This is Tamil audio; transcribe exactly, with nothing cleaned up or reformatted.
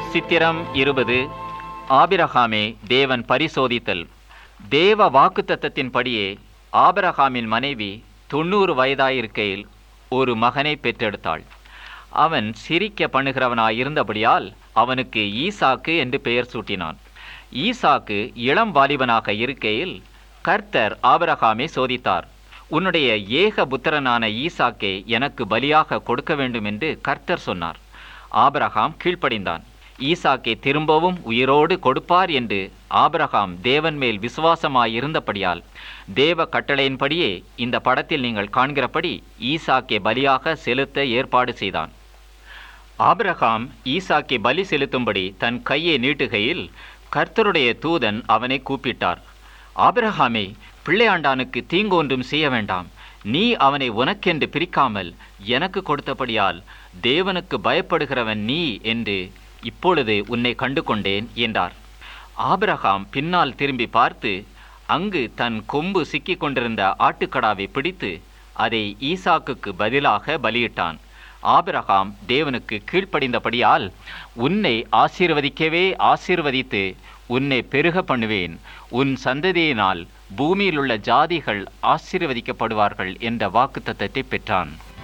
சித்திரம் இருபது. ஆபிரகாமே தேவன் பரிசோதித்தல். தேவ வாக்குத்தத்தத்தின்படியே ஆபிரகாமின் மனைவி தொண்ணூறு வயதாயிருக்கையில் ஒரு மகனை பெற்றெடுத்தாள். அவன் சிரிக்க பண்ணுகிறவனாயிருந்தபடியால் அவனுக்கு ஈசாக்கு என்று பெயர் சூட்டினான். ஈசாக்கு இளம் வாலிபனாக இருக்கையில் கர்த்தர் ஆபிரகாமை சோதித்தார். உன்னுடைய ஏக புத்திரனான ஈசாக்கை எனக்கு பலியாக கொடுக்க வேண்டும் என்று கர்த்தர் சொன்னார். ஆபிரகாம் கீழ்ப்படிந்தான். ஈசாக்கை திரும்பவும் உயிரோடு கொடுப்பார் என்று ஆபிரகாம் தேவன் மேல் விசுவாசமாயிருந்தபடியால் தேவ கட்டளையின்படியே இந்த படத்தில் நீங்கள் காண்கிறபடி ஈசாக்கை பலியாக செலுத்த ஏற்பாடு செய்தான். ஆபிரகாம் ஈசாக்கை பலி செலுத்தும்படி தன் கையை நீட்டுகையில் கர்த்தருடைய தூதன் அவனை கூப்பிட்டார். ஆபிரகாமே, பிள்ளையாண்டானுக்கு தீங்கு ஒன்றும் செய்ய வேண்டாம். நீ அவனை உனக்கென்று பிரிக்காமல் எனக்கு கொடுத்தபடியால் தேவனுக்கு பயப்படுகிறவன் நீ என்று இப்பொழுது உன்னை கண்டு கொண்டேன் என்றார். ஆபிரகாம் பின்னால் திரும்பி பார்த்து அங்கு தன் கொம்பு சிக்கிக் கொண்டிருந்த ஆட்டுக்கடாவை பிடித்து அதை ஈசாக்குக்கு பதிலாக பலியிட்டான். ஆபிரகாம் தேவனுக்கு கீழ்ப்படிந்தபடியால் உன்னை ஆசீர்வதிக்கவே ஆசீர்வதித்து உன்னை பெருக பண்ணுவேன், உன் சந்ததியினால் பூமியில் உள்ள ஜாதிகள் ஆசீர்வதிக்கப்படுவார்கள் என்ற வாக்குத்தத்தத்தை பெற்றான்.